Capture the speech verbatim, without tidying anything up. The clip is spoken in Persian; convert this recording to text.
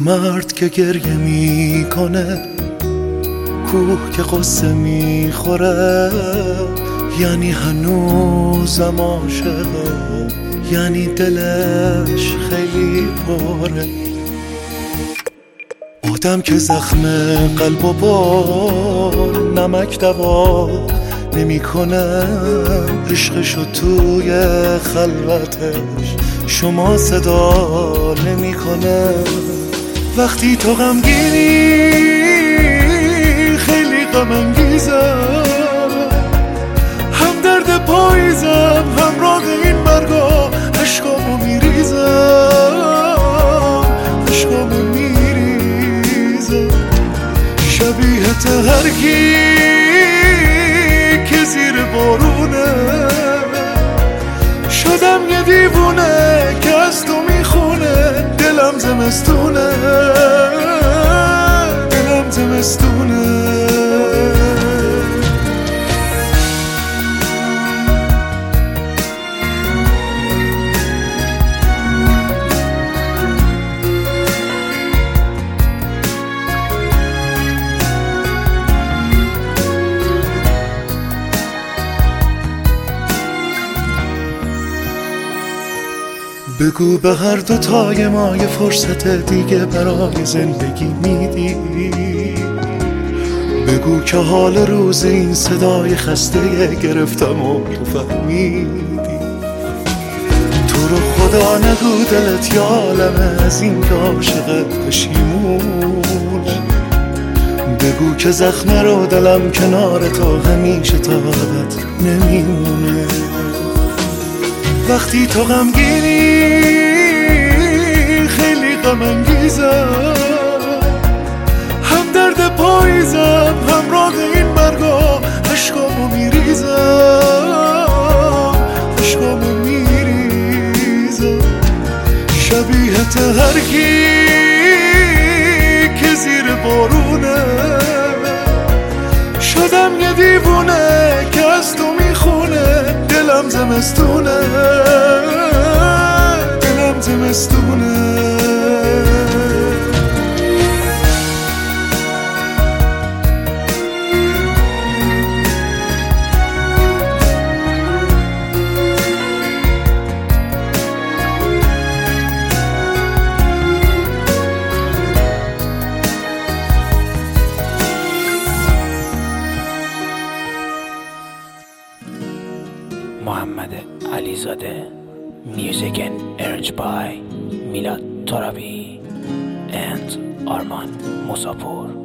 مرد که گریه میکنه، کوه که قصه میخوره، یعنی هنوزم عاشقه، یعنی دلش خیلی پره. آدم که زخم قلب و با نمک دوا نمیکنه، عشقشو توی خلوتش شما صدا نمیکنه. وقتی تو غمگینی خیلی غم انگیزم، هم درد پاییزم همراه این مرگا، عشقامو میریزم، عشقامو میریزم. شبیه هر کی که زیر بارونه، شدم یه دیوونه که از تو میخونه. دلم زمستونه، دلم زمستونه. بگو به هر دوتای ما یه فرصت دیگه برای زندگی میدی. بگو که حال روز این صدای خسته گرفتم و تو فهمیدی. تو رو خدا نگو دلت یا عالمه از این که عاشقت پشیمون. بگو که زخم رو دلم کنار تو همیشه تا ابد نمیمونه. وقتی تو غمگینی خیلی غم انگیزم، هم درد پاییزم همراه این مرگا، عشقامو میریزم، عشقامو میریزم. شبیه هر کی که زیر بارونه، شدم یه دیوونه که از تو میخونه. دلم زمستونه، دلم زمستونه. محمد علیزاده. Music and arranged by Milad Torabi and Arman Musapur.